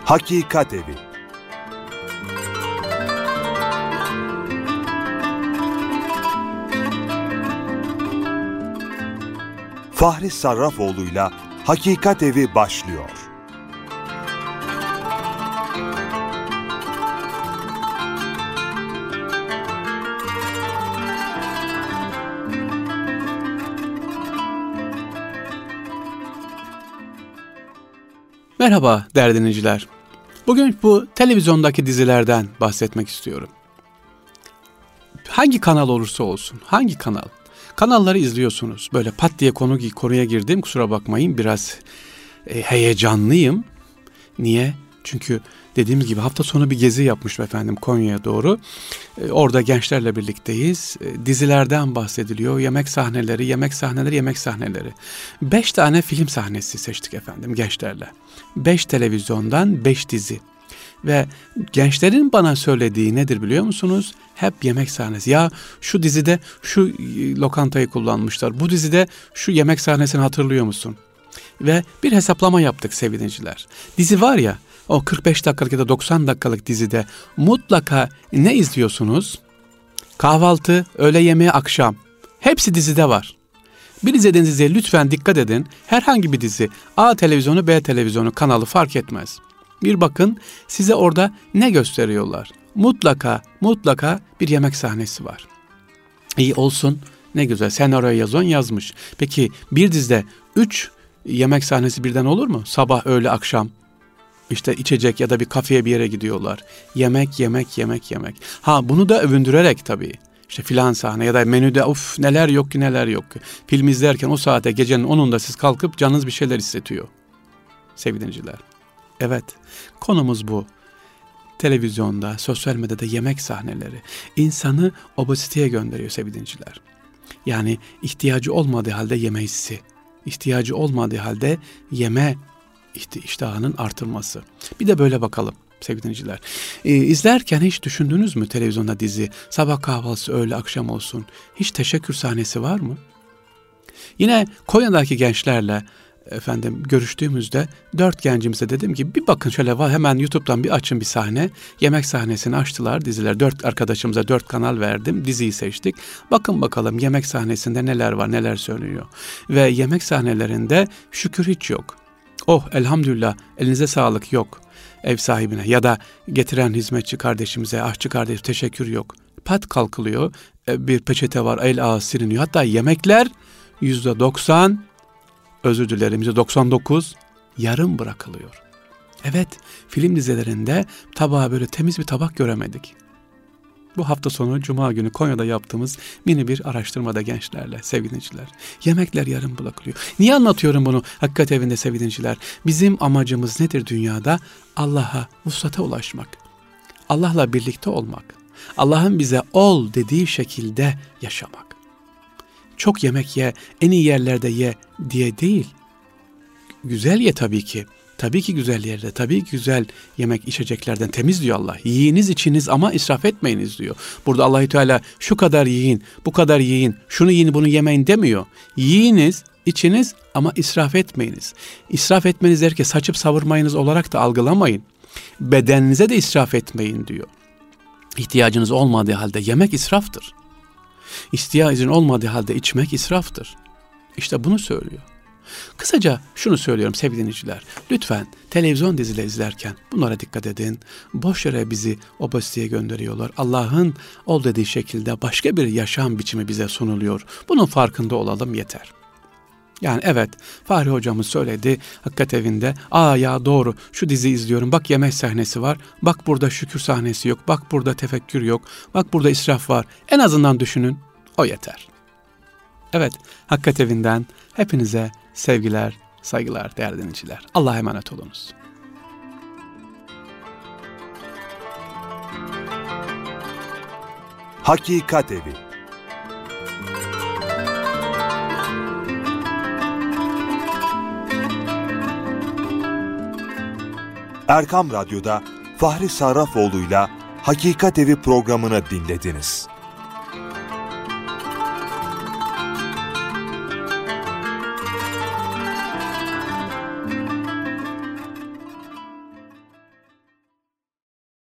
Hakikat Evi. Fahri Sarrafoğlu'yla Hakikat Evi başlıyor. Merhaba değerli dinleyiciler. Bugün bu televizyondaki dizilerden bahsetmek istiyorum. Hangi kanal olursa olsun, hangi kanal? Kanalları izliyorsunuz. Böyle pat diye konuya girdim, kusura bakmayın, biraz heyecanlıyım. Niye? Çünkü dediğimiz gibi hafta sonu bir gezi yapmışım efendim Konya'ya doğru. Orada gençlerle birlikteyiz. Dizilerden bahsediliyor. Yemek sahneleri. 5 tane film sahnesi seçtik efendim gençlerle. 5 televizyondan 5 dizi. Ve gençlerin bana söylediği nedir biliyor musunuz? Hep yemek sahnesi. Ya şu dizide şu lokantayı kullanmışlar. Bu dizide şu yemek sahnesini hatırlıyor musun? Ve bir hesaplama yaptık sevgili dinleyiciler. Dizi var ya, o 45 dakikalık ya da 90 dakikalık dizide mutlaka ne izliyorsunuz? Kahvaltı, öğle yemeği, akşam. Hepsi dizide var. Bir izlediğiniz diziye lütfen dikkat edin. Herhangi bir dizi, A televizyonu, B televizyonu kanalı fark etmez. Bir bakın size orada ne gösteriyorlar. Mutlaka bir yemek sahnesi var. İyi olsun, ne güzel, senaryoya yazmış. Peki bir dizide 3 yemek sahnesi birden olur mu? Sabah, öğle, akşam. İşte içecek ya da bir kafeye bir yere gidiyorlar. Yemek. Ha, bunu da övündürerek tabii. İşte filan sahne ya da menüde neler yok ki. Film izlerken o saate, gecenin 10'unda siz kalkıp canınız bir şeyler hissediyor. Sevgili dinleyiciler. Evet, konumuz bu. Televizyonda, sosyal medyada yemek sahneleri insanı obeziteye gönderiyor sevgili dinleyiciler. Yani ihtiyacı olmadığı halde yeme hissi, ihtiyacı olmadığı halde yeme iştahının artırması. Bir de böyle bakalım sevgili dinleyiciler. İzlerken hiç düşündünüz mü televizyonda dizi, sabah kahvaltısı, öğle, akşam olsun, hiç teşekkür sahnesi var mı? Yine Konya'daki gençlerle efendim görüştüğümüzde 4 gencimize dedim ki bir bakın şöyle var, hemen YouTube'dan bir açın bir sahne. Yemek sahnesini açtılar diziler. 4 arkadaşımıza 4 kanal verdim. Diziyi seçtik. Bakın bakalım yemek sahnesinde neler var, neler söylüyor. Ve yemek sahnelerinde şükür hiç yok. Oh elhamdülillah, elinize sağlık yok. Ev sahibine ya da getiren hizmetçi kardeşimize, aşçı kardeş teşekkür yok. Pat kalkılıyor. Bir peçete var, el ağız siliniyor. Hatta yemekler %90, özür dilerim %99 yarım bırakılıyor. Evet, film dizilerinde tabağa böyle temiz bir tabak göremedik. Bu hafta sonu Cuma günü Konya'da yaptığımız mini bir araştırmada gençlerle sevgili dinleyiciler. Yemekler yarım bırakılıyor. Niye anlatıyorum bunu Hakikat Evi'nde sevgili dinleyiciler? Bizim amacımız nedir dünyada? Allah'a, vuslata ulaşmak. Allah'la birlikte olmak. Allah'ın bize ol dediği şekilde yaşamak. Çok yemek ye, en iyi yerlerde ye diye değil. Güzel ye tabii ki. Tabii ki güzel yerde, tabii ki güzel yemek içeceklerden temiz diyor Allah. Yiyiniz içiniz ama israf etmeyiniz diyor. Burada Allah-u Teala şu kadar yiyin, bu kadar yiyin, şunu yiyin, bunu yemeyin demiyor. Yiyiniz, içiniz ama israf etmeyiniz. İsraf etmeniz derken saçıp savurmayınız olarak da algılamayın. Bedeninize de israf etmeyin diyor. İhtiyacınız olmadığı halde yemek israftır. İhtiyacın olmadığı halde içmek israftır. İşte bunu söylüyor. Kısaca şunu söylüyorum sevgili dinleyiciler. Lütfen televizyon dizileri izlerken bunlara dikkat edin. Boş yere bizi obeziteye gönderiyorlar. Allah'ın ol dediği şekilde başka bir yaşam biçimi bize sunuluyor. Bunun farkında olalım yeter. Yani evet, Fahri hocamız söyledi Hakikat Evi'nde. Ya doğru, şu dizi izliyorum. Bak yemek sahnesi var. Bak burada şükür sahnesi yok. Bak burada tefekkür yok. Bak burada israf var. En azından düşünün. O yeter. Evet, Hakikat Evi'nden hepinize sevgiler, saygılar değerli dinleyiciler. Allah'a emanet olunuz. Hakikat Evi. Erkam Radyo'da Fahri Sarrafoğlu'yla Hakikat Evi programını dinlediniz.